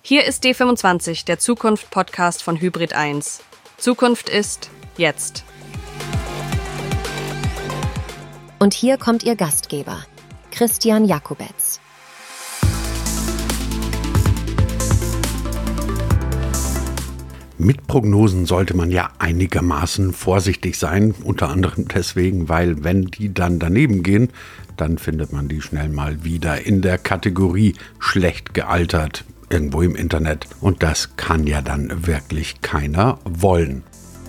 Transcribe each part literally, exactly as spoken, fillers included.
Hier ist D fünfundzwanzig, der Zukunft-Podcast von Hybrid eins. Zukunft ist jetzt. Und hier kommt Ihr Gastgeber, Christian Jakubetz. Mit Prognosen sollte man ja einigermaßen vorsichtig sein, unter anderem deswegen, weil wenn die dann daneben gehen, dann findet man die schnell mal wieder in der Kategorie schlecht gealtert irgendwo im Internet. Und das kann ja dann wirklich keiner wollen.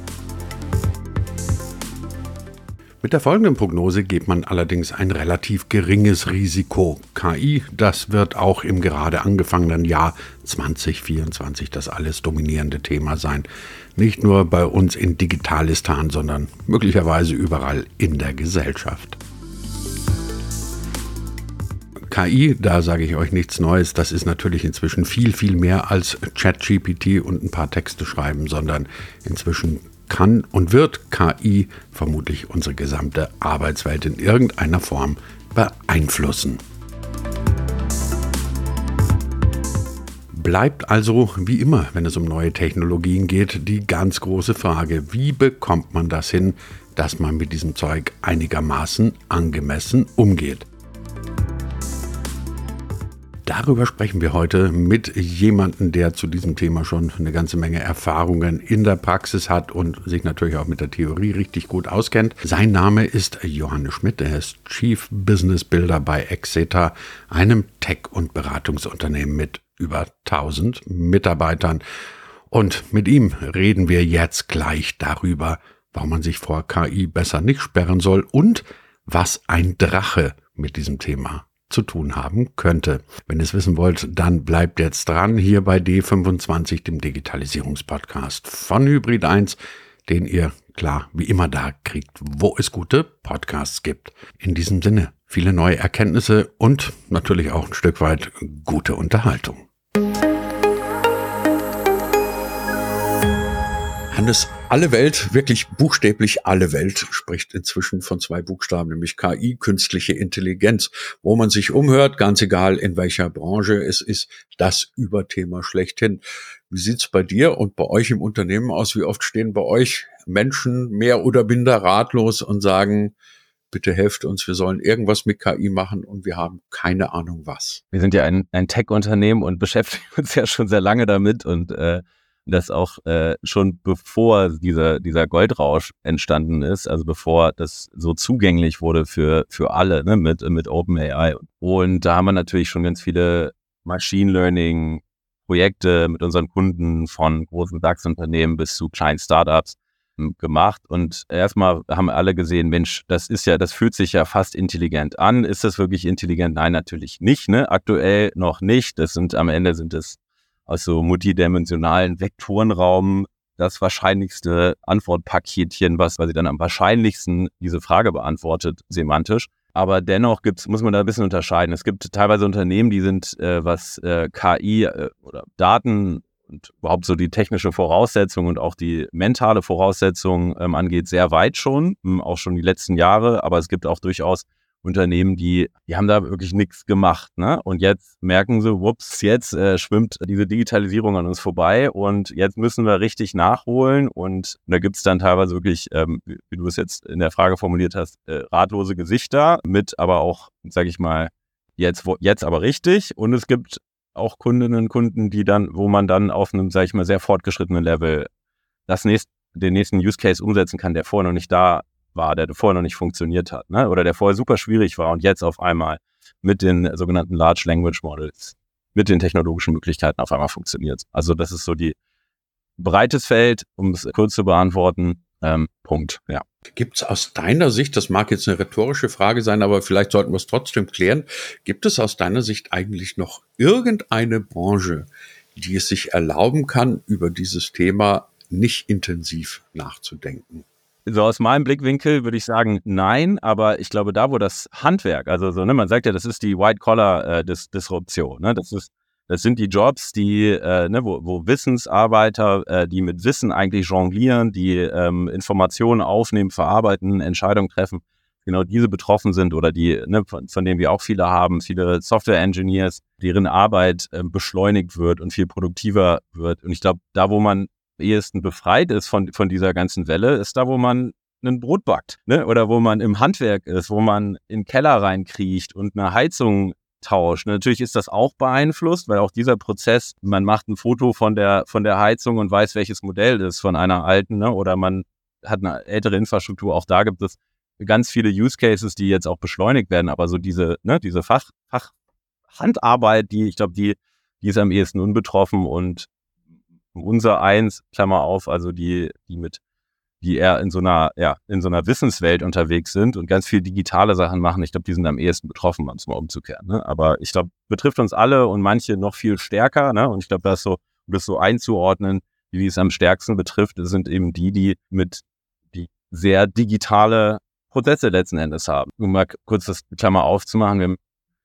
Mit der folgenden Prognose geht man allerdings ein relativ geringes Risiko. K I, das wird auch im gerade angefangenen Jahr zwanzig vierundzwanzig das alles dominierende Thema sein. Nicht nur bei uns in Digitalistan, sondern möglicherweise überall in der Gesellschaft. K I, da sage ich euch nichts Neues, das ist natürlich inzwischen viel, viel mehr als ChatGPT und ein paar Texte schreiben, sondern inzwischen kann und wird K I vermutlich unsere gesamte Arbeitswelt in irgendeiner Form beeinflussen. Bleibt also, wie immer, wenn es um neue Technologien geht, die ganz große Frage, wie bekommt man das hin, dass man mit diesem Zeug einigermaßen angemessen umgeht? Darüber sprechen wir heute mit jemandem, der zu diesem Thema schon eine ganze Menge Erfahrungen in der Praxis hat und sich natürlich auch mit der Theorie richtig gut auskennt. Sein Name ist Johannes Schmidt, er ist Chief Business Builder bei Exeta, einem Tech- und Beratungsunternehmen mit über tausend Mitarbeitern. Und mit ihm reden wir jetzt gleich darüber, warum man sich vor K I besser nicht sperren soll und was ein Drache mit diesem Thema zu tun haben könnte. Wenn ihr es wissen wollt, dann bleibt jetzt dran hier bei D fünfundzwanzig, dem Digitalisierungspodcast von Hybrid eins, den ihr klar wie immer da kriegt, wo es gute Podcasts gibt. In diesem Sinne viele neue Erkenntnisse und natürlich auch ein Stück weit gute Unterhaltung. Hannes, alle Welt, wirklich buchstäblich alle Welt, spricht inzwischen von zwei Buchstaben, nämlich K I, künstliche Intelligenz. Wo man sich umhört, ganz egal in welcher Branche, es ist das Überthema schlechthin. Wie sieht's bei dir und bei euch im Unternehmen aus? Wie oft stehen bei euch Menschen mehr oder minder ratlos und sagen, bitte helft uns, wir sollen irgendwas mit K I machen und wir haben keine Ahnung was? Wir sind ja ein, ein Tech-Unternehmen und beschäftigen uns ja schon sehr lange damit und äh, das auch äh, schon bevor dieser dieser Goldrausch entstanden ist, also bevor das so zugänglich wurde für für alle, ne, mit mit OpenAI. Und da haben wir natürlich schon ganz viele Machine Learning Projekte mit unseren Kunden von großen DAX-Unternehmen bis zu kleinen Startups m, gemacht. Und erstmal haben alle gesehen, Mensch, das ist ja, das fühlt sich ja fast intelligent an. Ist das wirklich intelligent? Nein, natürlich nicht, ne? Aktuell noch nicht. Das sind am Ende sind es aus so multidimensionalen Vektorenraum das wahrscheinlichste Antwortpaketchen, was quasi dann am wahrscheinlichsten diese Frage beantwortet, semantisch. Aber dennoch gibt's, muss man da ein bisschen unterscheiden. Es gibt teilweise Unternehmen, die sind, äh, was äh, K I äh, oder Daten und überhaupt so die technische Voraussetzung und auch die mentale Voraussetzung ähm, angeht, sehr weit schon, ähm, auch schon die letzten Jahre. Aber es gibt auch durchaus Unternehmen, die, die haben da wirklich nichts gemacht, ne? Und jetzt merken sie, whoops, jetzt äh, schwimmt diese Digitalisierung an uns vorbei und jetzt müssen wir richtig nachholen. Und da gibt's dann teilweise wirklich, ähm, wie du es jetzt in der Frage formuliert hast, äh, ratlose Gesichter mit aber auch, sage ich mal, jetzt, wo, jetzt aber richtig. Und es gibt auch Kundinnen und Kunden, die dann, wo man dann auf einem, sage ich mal, sehr fortgeschrittenen Level das nächst, den nächsten Use Case umsetzen kann, der vorher noch nicht da war, der vorher noch nicht funktioniert hat, ne? Oder der vorher super schwierig war und jetzt auf einmal mit den sogenannten Large Language Models, mit den technologischen Möglichkeiten auf einmal funktioniert. Also das ist so die breites Feld, um es kurz zu beantworten, ähm, Punkt, ja. Gibt es aus deiner Sicht, das mag jetzt eine rhetorische Frage sein, aber vielleicht sollten wir es trotzdem klären, gibt es aus deiner Sicht eigentlich noch irgendeine Branche, die es sich erlauben kann, über dieses Thema nicht intensiv nachzudenken? So aus meinem Blickwinkel würde ich sagen, nein, aber ich glaube, da wo das Handwerk, also so, ne, man sagt ja, das ist die White-Collar-Disruption, ne, das ist, das sind die Jobs, die, äh, ne, wo, wo Wissensarbeiter, äh, die mit Wissen eigentlich jonglieren, die ähm, Informationen aufnehmen, verarbeiten, Entscheidungen treffen. Es genau diese betroffen sind oder die, ne, von, von denen wir auch viele haben, viele Software-Engineers, deren Arbeit äh, beschleunigt wird und viel produktiver wird. Und ich glaube, da, wo man am ehesten befreit ist von, von dieser ganzen Welle, ist da, wo man ein Brot backt, ne? Oder wo man im Handwerk ist, wo man in den Keller reinkriecht und eine Heizung tauscht. Natürlich ist das auch beeinflusst, weil auch dieser Prozess, man macht ein Foto von der von der Heizung und weiß, welches Modell das ist von einer alten, ne? Oder man hat eine ältere Infrastruktur. Auch da gibt es ganz viele Use Cases, die jetzt auch beschleunigt werden. Aber so diese, ne, diese Fach, Fach Handarbeit, die, ich glaube, die, die ist am ehesten unbetroffen und unser eins, Klammer auf, also die, die mit die eher in so einer, ja, in so einer Wissenswelt unterwegs sind und ganz viel digitale Sachen machen. Ich glaube, die sind am ehesten betroffen, um es mal umzukehren. Ne? Aber ich glaube, betrifft uns alle und manche noch viel stärker. Ne? Und ich glaube, das so, um das so einzuordnen, wie es am stärksten betrifft, sind eben die, die mit die sehr digitale Prozesse letzten Endes haben. Um mal kurz das Klammer aufzumachen, wir haben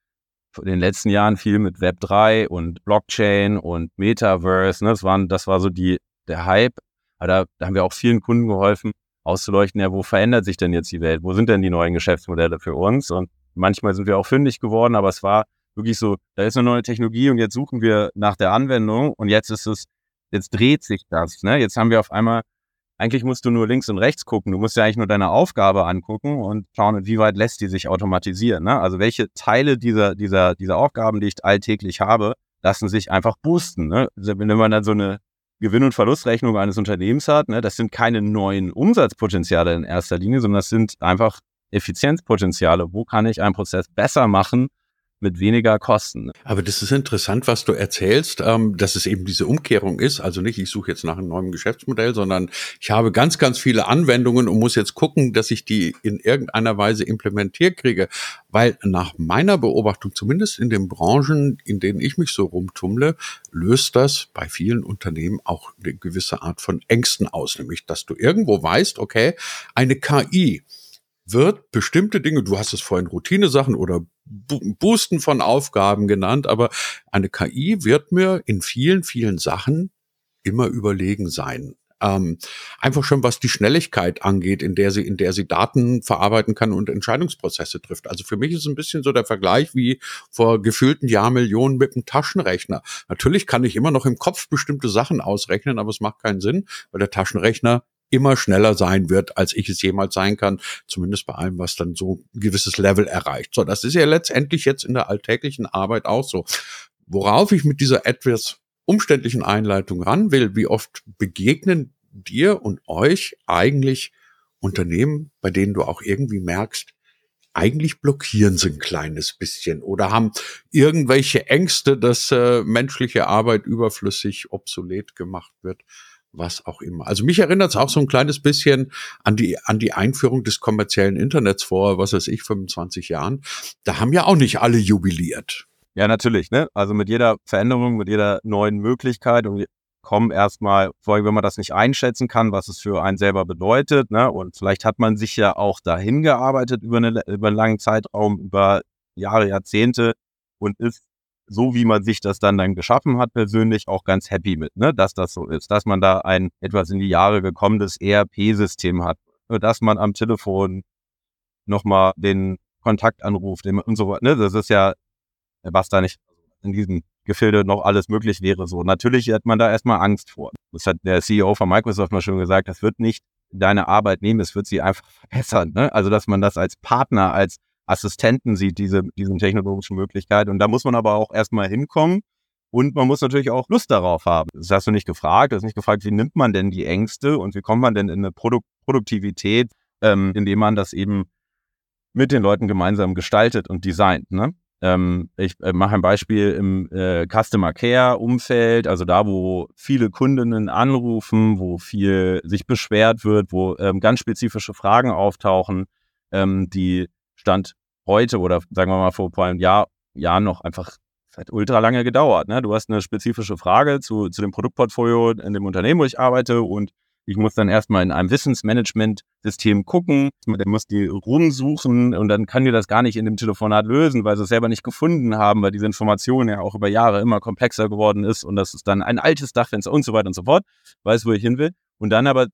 in den letzten Jahren viel mit Web drei und Blockchain und Metaverse. Ne? Das waren, das war so die, der Hype. Aber da, da haben wir auch vielen Kunden geholfen, auszuleuchten, ja, wo verändert sich denn jetzt die Welt? Wo sind denn die neuen Geschäftsmodelle für uns? Und manchmal sind wir auch fündig geworden, aber es war wirklich so, da ist eine neue Technologie und jetzt suchen wir nach der Anwendung und jetzt ist es, jetzt dreht sich das. Ne? Jetzt haben wir auf einmal, eigentlich musst du nur links und rechts gucken. Du musst ja eigentlich nur deine Aufgabe angucken und schauen, wie weit lässt die sich automatisieren. Ne? Also welche Teile dieser, dieser, dieser Aufgaben, die ich alltäglich habe, lassen sich einfach boosten. Ne? Also wenn man dann so eine Gewinn- und Verlustrechnung eines Unternehmens hat, ne, das sind keine neuen Umsatzpotenziale in erster Linie, sondern das sind einfach Effizienzpotenziale. Wo kann ich einen Prozess besser machen mit weniger Kosten? Aber das ist interessant, was du erzählst, ähm, dass es eben diese Umkehrung ist. Also nicht, ich suche jetzt nach einem neuen Geschäftsmodell, sondern ich habe ganz, ganz viele Anwendungen und muss jetzt gucken, dass ich die in irgendeiner Weise implementiert kriege. Weil nach meiner Beobachtung, zumindest in den Branchen, in denen ich mich so rumtummle, löst das bei vielen Unternehmen auch eine gewisse Art von Ängsten aus. Nämlich, dass du irgendwo weißt, okay, eine K I wird bestimmte Dinge, du hast es vorhin Routinesachen oder Boosten von Aufgaben genannt, aber eine K I wird mir in vielen, vielen Sachen immer überlegen sein. Ähm, einfach schon, was die Schnelligkeit angeht, in der sie, in der sie Daten verarbeiten kann und Entscheidungsprozesse trifft. Also für mich ist es ein bisschen so der Vergleich wie vor gefühlten Jahrmillionen mit dem Taschenrechner. Natürlich kann ich immer noch im Kopf bestimmte Sachen ausrechnen, aber es macht keinen Sinn, weil der Taschenrechner immer schneller sein wird, als ich es jemals sein kann, zumindest bei allem, was dann so ein gewisses Level erreicht. So, das ist ja letztendlich jetzt in der alltäglichen Arbeit auch so. Worauf ich mit dieser etwas umständlichen Einleitung ran will, wie oft begegnen dir und euch eigentlich Unternehmen, bei denen du auch irgendwie merkst, eigentlich blockieren sie ein kleines bisschen oder haben irgendwelche Ängste, dass äh, menschliche Arbeit überflüssig, obsolet gemacht wird, was auch immer. Also mich erinnert es auch so ein kleines bisschen an die an die Einführung des kommerziellen Internets vor, was weiß ich, fünfundzwanzig Jahren. Da haben ja auch nicht alle jubiliert. Ja, natürlich, ne? Also mit jeder Veränderung, mit jeder neuen Möglichkeit und wir kommen erstmal, vor allem wenn man das nicht einschätzen kann, was es für einen selber bedeutet, ne? Und vielleicht hat man sich ja auch dahin gearbeitet über, eine, über einen langen Zeitraum, über Jahre, Jahrzehnte und ist so, wie man sich das dann dann geschaffen hat, persönlich auch ganz happy mit, ne? Dass das so ist, dass man da ein etwas in die Jahre gekommenes E R P-System hat, dass man am Telefon nochmal den Kontakt anruft und so weiter, ne? Das ist ja, was da nicht in diesem Gefilde noch alles möglich wäre. So, natürlich hat man da erstmal Angst vor. Das hat der C E O von Microsoft mal schon gesagt, das wird nicht deine Arbeit nehmen, es wird sie einfach verbessern, ne? Also, dass man das als Partner, als Assistenten sieht, diese, diese technologischen Möglichkeiten. Und da muss man aber auch erstmal hinkommen und man muss natürlich auch Lust darauf haben. Das hast du nicht gefragt. Du hast nicht gefragt, wie nimmt man denn die Ängste und wie kommt man denn in eine Produ- Produktivität, ähm, indem man das eben mit den Leuten gemeinsam gestaltet und designt, ne? Ähm, ich äh, mache ein Beispiel im äh, Customer Care Umfeld, also da, wo viele Kundinnen anrufen, wo viel sich beschwert wird, wo ähm, ganz spezifische Fragen auftauchen, ähm, die Stand heute oder sagen wir mal vor vor einem Jahr, Jahr noch einfach, es hat ultra lange gedauert, ne? Du hast eine spezifische Frage zu, zu dem Produktportfolio in dem Unternehmen, wo ich arbeite und ich muss dann erstmal in einem Wissensmanagement-System gucken, der muss die rumsuchen und dann kann die das gar nicht in dem Telefonat lösen, weil sie es selber nicht gefunden haben, weil diese Information ja auch über Jahre immer komplexer geworden ist und das ist dann ein altes Dachfenster und so weiter und so fort. Weiß, wo ich hin will. Und dann aber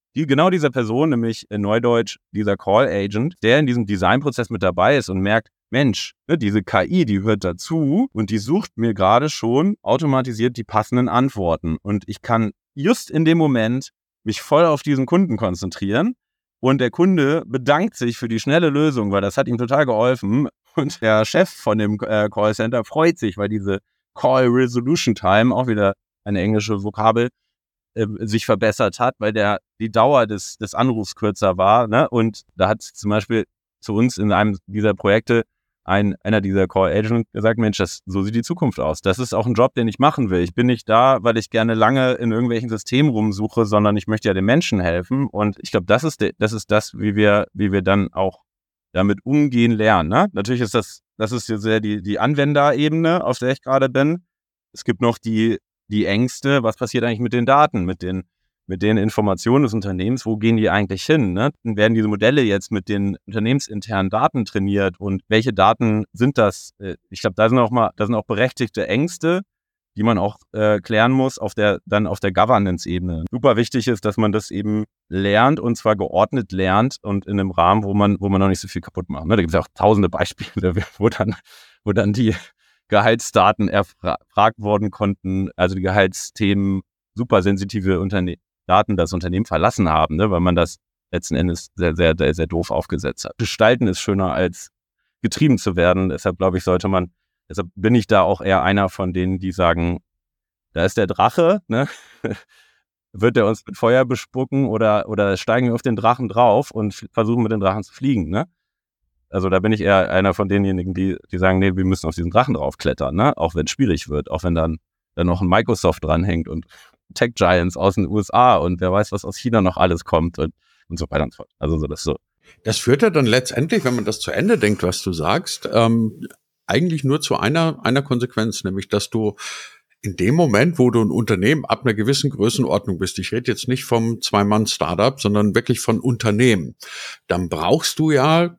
die, genau dieser Person, nämlich in Neudeutsch dieser Call Agent, der in diesem Designprozess mit dabei ist und merkt, Mensch, ne, diese K I, die hört dazu und die sucht mir gerade schon automatisiert die passenden Antworten. Und ich kann just in dem Moment mich voll auf diesen Kunden konzentrieren und der Kunde bedankt sich für die schnelle Lösung, weil das hat ihm total geholfen. Und der Chef von dem äh, Callcenter freut sich, weil diese Call Resolution Time, auch wieder eine englische Vokabel, äh, sich verbessert hat, weil der die Dauer des, des Anrufs kürzer war. Ne? Und da hat zum Beispiel zu uns in einem dieser Projekte ein, einer dieser Call Agent gesagt, Mensch, das, so sieht die Zukunft aus. Das ist auch ein Job, den ich machen will. Ich bin nicht da, weil ich gerne lange in irgendwelchen Systemen rumsuche, sondern ich möchte ja den Menschen helfen. Und ich glaube, das ist de, das ist das, wie wir, wie wir dann auch damit umgehen lernen. Ne? Natürlich ist das, das ist jetzt sehr die, die Anwenderebene, auf der ich gerade bin. Es gibt noch die, die Ängste, was passiert eigentlich mit den Daten, mit den mit den Informationen des Unternehmens, wo gehen die eigentlich hin? Ne? Werden diese Modelle jetzt mit den unternehmensinternen Daten trainiert und welche Daten sind das? Ich glaube, da sind auch mal, da sind auch berechtigte Ängste, die man auch äh, klären muss auf der dann auf der Governance-Ebene. Super wichtig ist, dass man das eben lernt und zwar geordnet lernt und in einem Rahmen, wo man wo man noch nicht so viel kaputt macht. Ne? Da gibt es auch tausende Beispiele, wo dann wo dann die Gehaltsdaten erfragt worden konnten, also die Gehaltsthemen super sensitive Unternehmen. Daten das Unternehmen verlassen haben, ne, weil man das letzten Endes sehr, sehr, sehr, sehr doof aufgesetzt hat. Gestalten ist schöner als getrieben zu werden. Deshalb glaube ich, sollte man, deshalb bin ich da auch eher einer von denen, die sagen, da ist der Drache, ne? Wird er uns mit Feuer bespucken oder, oder steigen wir auf den Drachen drauf und versuchen mit den Drachen zu fliegen, ne? Also da bin ich eher einer von denjenigen, die, die sagen, nee, wir müssen auf diesen Drachen draufklettern, ne? Auch wenn es schwierig wird, auch wenn dann, dann noch ein Microsoft dranhängt und Tech Giants aus den U S A und wer weiß, was aus China noch alles kommt und, und so weiter und so fort. Also so das so. Das führt ja dann letztendlich, wenn man das zu Ende denkt, was du sagst, ähm, eigentlich nur zu einer einer Konsequenz, nämlich dass du in dem Moment, wo du ein Unternehmen ab einer gewissen Größenordnung bist, ich rede jetzt nicht vom Zwei-Mann-Startup, sondern wirklich von Unternehmen, dann brauchst du ja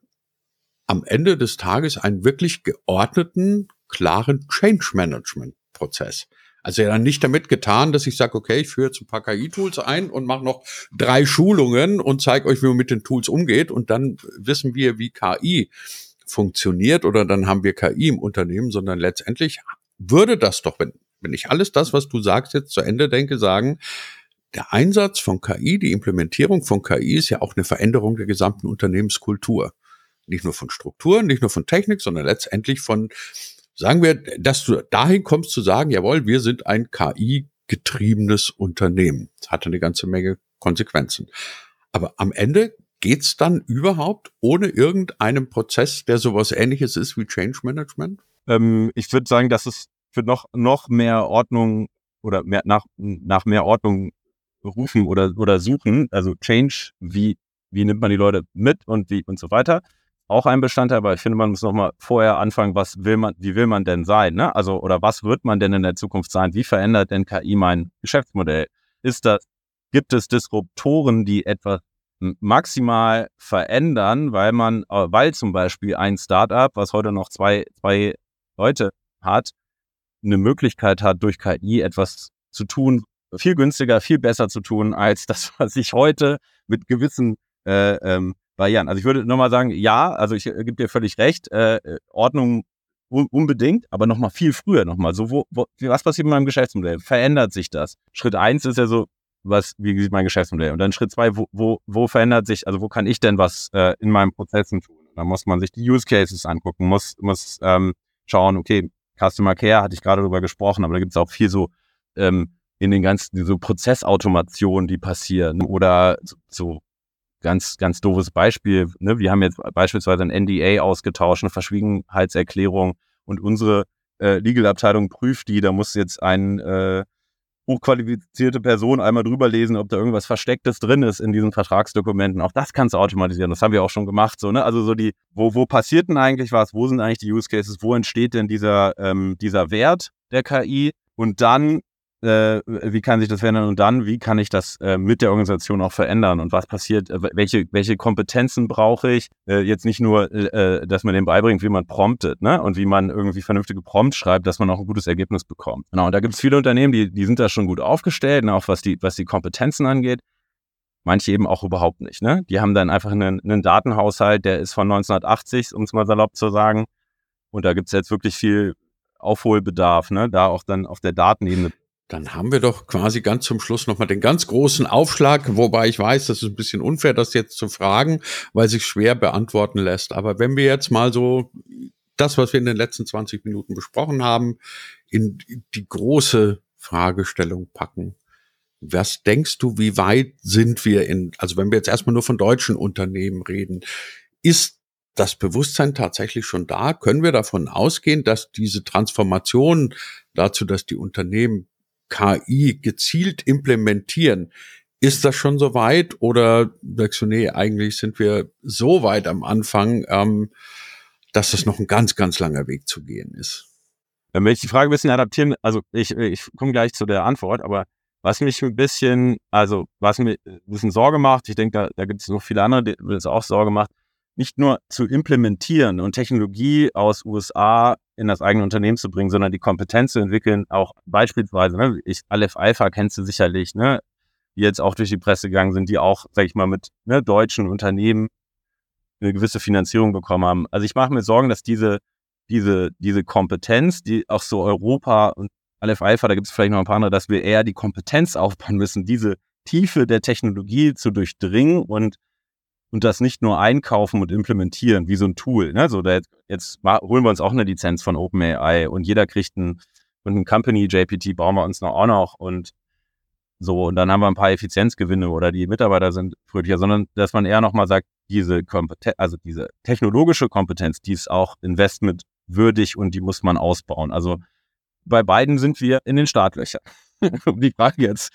am Ende des Tages einen wirklich geordneten, klaren Change-Management-Prozess. Also ja dann nicht damit getan, dass ich sage, okay, ich führe jetzt ein paar K I-Tools ein und mache noch drei Schulungen und zeige euch, wie man mit den Tools umgeht und dann wissen wir, wie K I funktioniert oder dann haben wir K I im Unternehmen, sondern letztendlich würde das doch, wenn, wenn ich alles das, was du sagst, jetzt zu Ende denke, sagen, der Einsatz von K I, die Implementierung von K I ist ja auch eine Veränderung der gesamten Unternehmenskultur. Nicht nur von Strukturen, nicht nur von Technik, sondern letztendlich von sagen wir, dass du dahin kommst zu sagen, jawohl, wir sind ein K I-getriebenes Unternehmen. Das hatte eine ganze Menge Konsequenzen. Aber am Ende geht's dann überhaupt ohne irgendeinen Prozess, der sowas Ähnliches ist wie Change Management? Ähm, ich würde sagen, dass es für noch noch mehr Ordnung oder mehr nach nach mehr Ordnung rufen oder oder suchen. Also Change, wie wie nimmt man die Leute mit und wie und so weiter. Auch ein Bestandteil, aber ich finde, man muss noch mal vorher anfangen, was will man, wie will man denn sein, ne? Also, oder was wird man denn in der Zukunft sein? Wie verändert denn K I mein Geschäftsmodell? Ist das, gibt es Disruptoren, die etwas maximal verändern, weil man, weil zum Beispiel ein Startup, was heute noch zwei, zwei Leute hat, eine Möglichkeit hat, durch K I etwas zu tun, viel günstiger, viel besser zu tun, als das, was ich heute mit gewissen, äh, ähm, Barrieren. Also ich würde nochmal sagen, ja, also ich gebe dir völlig recht, äh, Ordnung un- unbedingt, aber nochmal viel früher nochmal. So, wo, wo, was passiert mit meinem Geschäftsmodell? Verändert sich das? Schritt eins ist ja so, was, wie sieht mein Geschäftsmodell? Und dann Schritt zwei, wo, wo, wo verändert sich, also wo kann ich denn was äh, in meinen Prozessen tun? Da muss man sich die Use Cases angucken, muss, muss ähm, schauen, okay, Customer Care hatte ich gerade drüber gesprochen, aber da gibt es auch viel so ähm, in den ganzen so Prozessautomationen, die passieren oder so, so Ganz, ganz doofes Beispiel, ne? Wir haben jetzt beispielsweise ein N D A ausgetauscht, eine Verschwiegenheitserklärung und unsere äh, Legal-Abteilung prüft die, da muss jetzt eine äh, hochqualifizierte Person einmal drüber lesen, ob da irgendwas Verstecktes drin ist in diesen Vertragsdokumenten. Auch das kannst du automatisieren, das haben wir auch schon gemacht. So, ne? Also so die, wo, wo passiert denn eigentlich was, wo sind eigentlich die Use Cases, wo entsteht denn dieser, ähm, dieser Wert der K I und dann Äh, wie kann sich das verändern und dann, wie kann ich das äh, mit der Organisation auch verändern und was passiert, äh, welche welche Kompetenzen brauche ich, äh, jetzt nicht nur, äh, dass man dem beibringt, wie man promptet, ne, und wie man irgendwie vernünftige Prompts schreibt, dass man auch ein gutes Ergebnis bekommt. Genau, und da gibt es viele Unternehmen, die die sind da schon gut aufgestellt, ne, auch was die was die Kompetenzen angeht. manche eben auch überhaupt nicht. Ne? Die haben dann einfach einen, einen Datenhaushalt, der ist von neunzehnhundertachtzig, um es mal salopp zu sagen. Und da gibt es jetzt wirklich viel Aufholbedarf, ne? Da auch dann auf der Datenebene. Dann haben wir doch quasi ganz zum Schluss nochmal den ganz großen Aufschlag, wobei ich weiß, das ist ein bisschen unfair, das jetzt zu fragen, weil sich schwer beantworten lässt. Aber wenn wir jetzt mal so das, was wir in den letzten zwanzig Minuten besprochen haben, in die große Fragestellung packen. Was denkst du, wie weit sind wir in, also wenn wir jetzt erstmal nur von deutschen Unternehmen reden, ist das Bewusstsein tatsächlich schon da? Können wir davon ausgehen, dass diese Transformation dazu, dass die Unternehmen K I gezielt implementieren, ist das schon so weit? Oder sagst du, nee, eigentlich sind wir so weit am Anfang, ähm, dass es noch ein ganz, ganz langer Weg zu gehen ist? Dann will ich die Frage ein bisschen adaptieren, also ich, ich komme gleich zu der Antwort, aber was mich ein bisschen, also was mir ein bisschen Sorge macht, ich denke, da, da gibt es noch viele andere, die es auch Sorge macht, nicht nur zu implementieren und Technologie aus U S A in das eigene Unternehmen zu bringen, sondern die Kompetenz zu entwickeln, auch beispielsweise, ne, ich, Aleph Alpha kennst du sicherlich, ne, die jetzt auch durch die Presse gegangen sind, die auch, sag ich mal, mit ne, deutschen Unternehmen eine gewisse Finanzierung bekommen haben. Also ich mache mir Sorgen, dass diese, diese, diese Kompetenz, die auch so Europa und Aleph Alpha, da gibt es vielleicht noch ein paar andere, dass wir eher die Kompetenz aufbauen müssen, diese Tiefe der Technologie zu durchdringen und und das nicht nur einkaufen und implementieren, wie so ein Tool. Ne? So, da jetzt, jetzt holen wir uns auch eine Lizenz von OpenAI und jeder kriegt ein, und ein Company J P T bauen wir uns noch auch noch und so, und dann haben wir ein paar Effizienzgewinne oder die Mitarbeiter sind fröhlicher, sondern dass man eher nochmal sagt, diese Kompetenz, also diese technologische Kompetenz, die ist auch investmentwürdig und die muss man ausbauen. Also bei beiden sind wir in den Startlöchern. Um die Frage jetzt.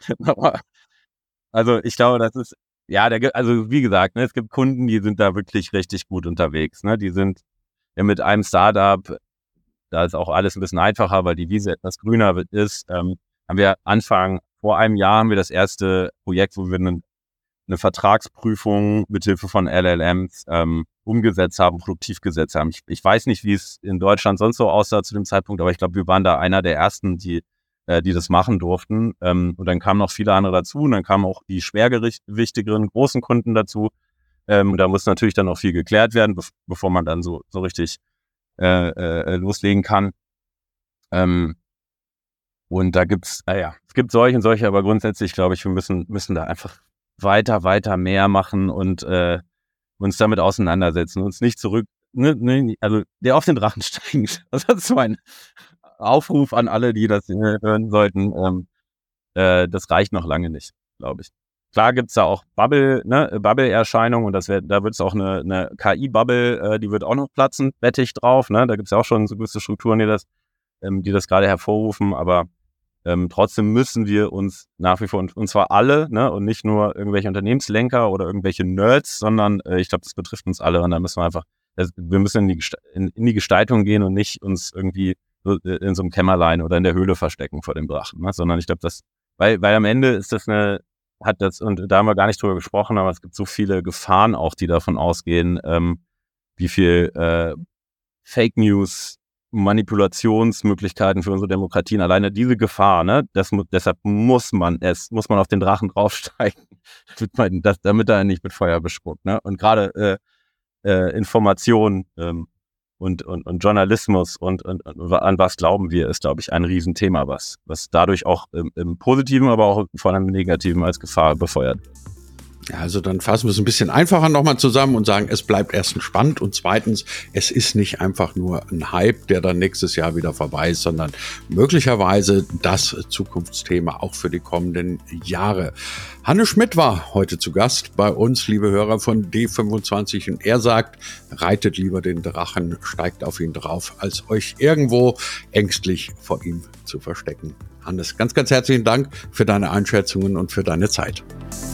Also ich glaube, das ist Ja, der, also wie gesagt, ne, es gibt Kunden, die sind da wirklich richtig gut unterwegs. Ne? Die sind ja mit einem Startup, da ist auch alles ein bisschen einfacher, weil die Wiese etwas grüner ist. Ähm, haben wir Anfang, vor einem Jahr haben wir das erste Projekt, wo wir eine, eine Vertragsprüfung mithilfe von L L Ms ähm, umgesetzt haben, produktiv gesetzt haben. Ich, ich weiß nicht, wie es in Deutschland sonst so aussah zu dem Zeitpunkt, aber ich glaube, wir waren da einer der ersten, die die das machen durften. Und dann kamen noch viele andere dazu und dann kamen auch die schwergewichtigeren großen Kunden dazu. Und da muss natürlich dann auch viel geklärt werden, bevor man dann so, so richtig äh, äh, loslegen kann. Ähm, und da gibt's, naja, es gibt solche und solche, aber grundsätzlich glaube ich, wir müssen, müssen da einfach weiter, weiter mehr machen und äh, uns damit auseinandersetzen, uns nicht zurück, ne, ne, also der auf den Drachen steigen. Das ist mein Aufruf an alle, die das hören sollten. Ähm, äh, das reicht noch lange nicht, glaube ich. Klar gibt's da auch Bubble, ne, Bubble-Erscheinungen und das wär, da wird es auch eine, eine K I-Bubble, äh, die wird auch noch platzen, wette ich drauf. Ne? Da gibt's ja auch schon so gewisse Strukturen, die das, ähm, die das gerade hervorrufen, aber ähm, trotzdem müssen wir uns nach wie vor, und, und zwar alle, ne, und nicht nur irgendwelche Unternehmenslenker oder irgendwelche Nerds, sondern äh, ich glaube, das betrifft uns alle und da müssen wir einfach, das, wir müssen in die, in, in die Gestaltung gehen und nicht uns irgendwie in so einem Kämmerlein oder in der Höhle verstecken vor dem Drachen, ne? Sondern ich glaube, das, weil, weil am Ende ist das eine, hat das, und da haben wir gar nicht drüber gesprochen, aber es gibt so viele Gefahren auch, die davon ausgehen, ähm, wie viel äh, Fake News, Manipulationsmöglichkeiten für unsere Demokratien, alleine diese Gefahr, ne, das, deshalb muss man es, muss man auf den Drachen draufsteigen, damit, man, das, damit er nicht mit Feuer bespuckt, ne? Und gerade äh, äh, Information, ähm, Und, und, und Journalismus und, und, und an was glauben wir, ist, glaube ich, ein Riesenthema, was, was dadurch auch im, im Positiven, aber auch vor allem im Negativen als Gefahr befeuert. Ja, also dann fassen wir es ein bisschen einfacher nochmal zusammen und sagen, es bleibt erstens spannend und zweitens, es ist nicht einfach nur ein Hype, der dann nächstes Jahr wieder vorbei ist, sondern möglicherweise das Zukunftsthema auch für die kommenden Jahre. Hanne Schmidt war heute zu Gast bei uns, liebe Hörer von D fünfundzwanzig, und er sagt, reitet lieber den Drachen, steigt auf ihn drauf, als euch irgendwo ängstlich vor ihm zu verstecken. Hannes, ganz, ganz herzlichen Dank für deine Einschätzungen und für deine Zeit.